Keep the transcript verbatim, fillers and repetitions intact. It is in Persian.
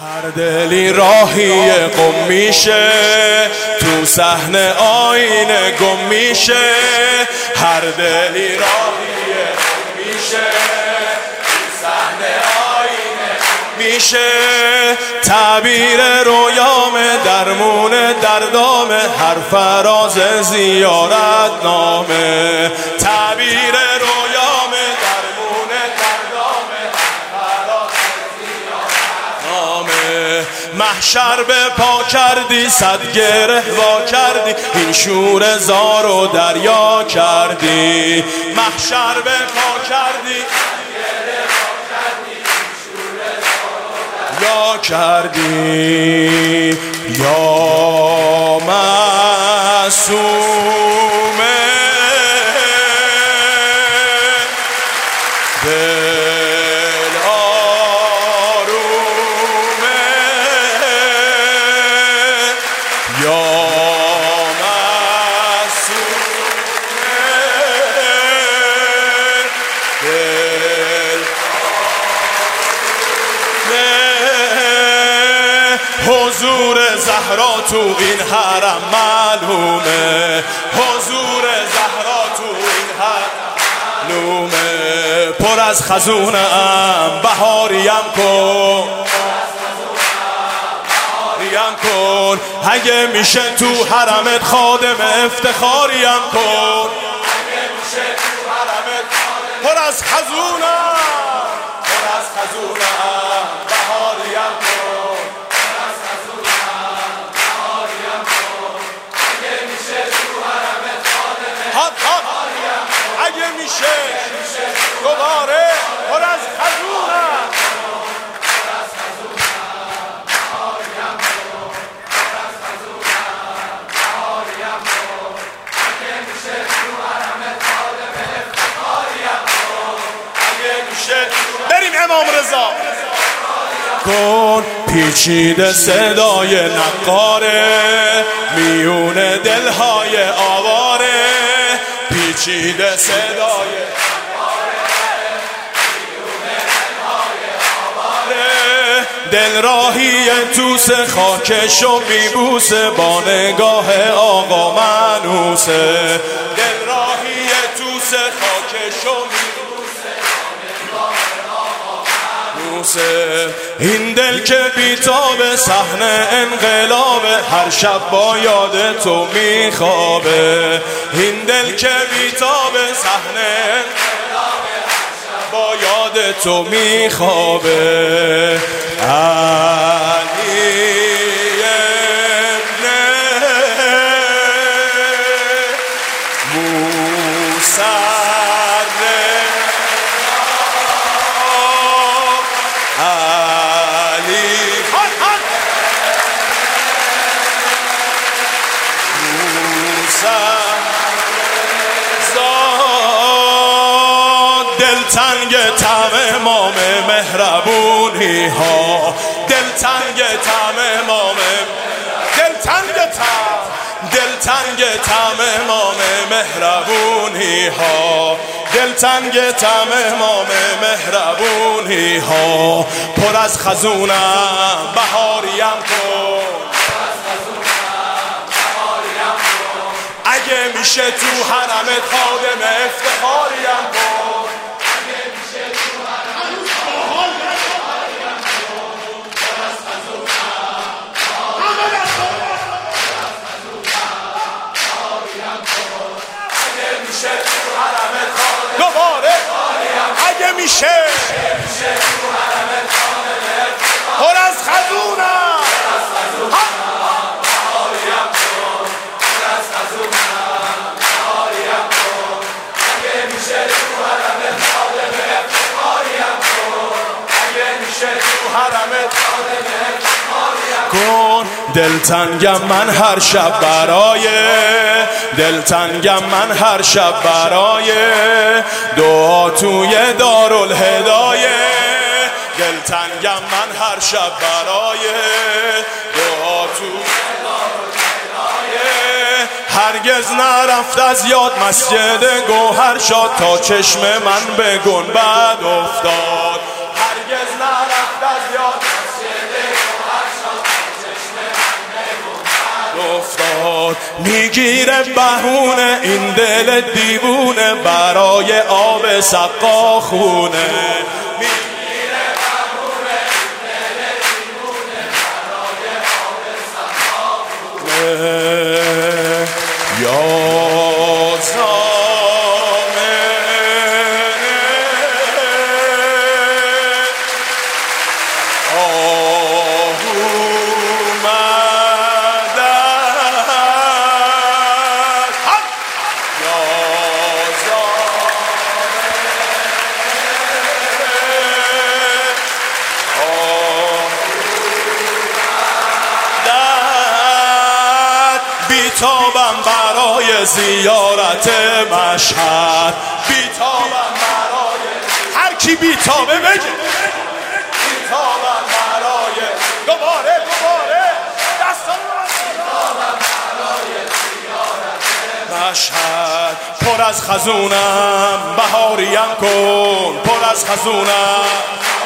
هر دلی راهی قم میشه، تو صحنه آینه گم میشه. هر دلی راهی قم میشه، تو صحنه آینه گم میشه. تعبیر رویام درمون دردام، هر فراز زیارت نامه. تعبیر رویام درمون دردام، هر فراز زیارت نامه. محشر به پا کردی، صد گره وا کردی، این شور زار و دریا کردی. محشر به پا کردی، یا کردی یا معصومه. دل آرومه یا معصومه. دل حضور زهرا تو این حرم معلومه. حضور زهرا تو این حرم معلومه. پر از خزونم بهاریم کن، بهاریم کن. اگه میشه تو حرمت خادم افتخاریم کن. اگه میشه تو حرمت پر از خزونم، پر از خزونم بهاریم کن. اگه میشه دوباره پر از خزونم. بریم امام رضا کن. پیچیده صدای نقاره، میون دلهای آواره. پیچیده صدای دل راهی توس خاکشو میبوسه، با نگاه آقا منوسه. دل راهی توس خاکشو میبوسه، با نگاه آقا منوسه. این دل که بیتاب صحنه انقلاب، هر شب با یاد تو میخوابه. این دل که بیتاب صحنه انقلاب، هر شب با یاد تو میخوابه. علی ابن موسی دلتنگ طعم امام مهربونی ها. دلتنگ طعم امام، دلتنگ طعم، دلتنگ طعم امام مهربونی ها. دلتنگ طعم امام مهربونی ها. پر از خزونم بهاریم کن. اگه میشه تو حرمت خادم افتخاریم کن. اگه میشه تو حرمت خادم افتخاریم کن. پر از خزونم بهاریم کن. اگه میشه تو حرمت خادم دوباره. اگه میشه تو حرمت خادم پر از خزونم کن. دلتنگم من هر شب برای، دلتنگم من هر شب برای دعا توی دارالهدایه. دلتنگم من هر شب برای دعا توی دارالهدایه. هرگز نرفت از یاد مسجد گوهر شاد، تا چشم من به گنبد افتاد. هرگز نرفت از یاد مسجد باد میگیره بهونه این دل دیوونه برای آب سقا خونه میگیره بهونه این دل دیوونه برای آب سقا خونه یا بیتابم برای زیارت مشهد بیتابم برای هر کی بیتابه بگه بیتابم برای دوباره دوباره دستان بیتابم برای زیارت مشهد پر از خزونم بهاریم کن پر از خزونم